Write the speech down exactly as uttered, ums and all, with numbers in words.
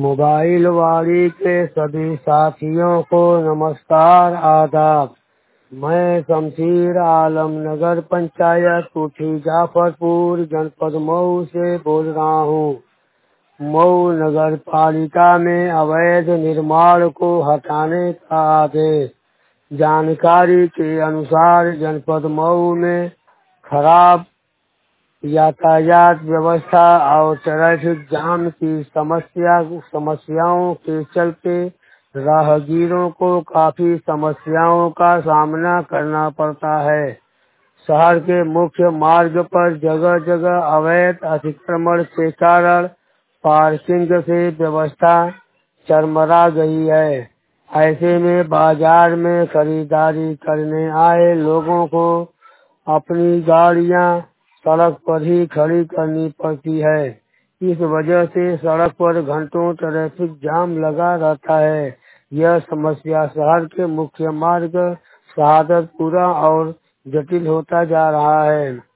Mobile वाड़ी के सभी साथियों को नमस्कार आदाब। मैं शमशीर आलम नगर पंचायत कोठी जाफरपुर जनपद मऊ से बोल रहा हूँ। मऊ नगर पालिका में अवैध निर्माण को हटाने का आदेश। जानकारी के अनुसार जनपद मऊ में खराब यातायात व्यवस्था और ट्रैफिक जाम की समस्या समस्याओं के चलते राहगीरों को काफी समस्याओं का सामना करना पड़ता है। शहर के मुख्य मार्ग पर जगह जगह अवैध अतिक्रमण के कारण पार्किंग से व्यवस्था चरमरा गई है। ऐसे में बाजार में खरीदारी करने आए लोगों को अपनी गाड़ियां सड़क पर ही खड़ी करनी पड़ती है। इस वजह से सड़क पर घंटों ट्रैफिक जाम लगा रहता है। यह समस्या शहर के मुख्य मार्ग शहादतपुरा और जटिल होता जा रहा है।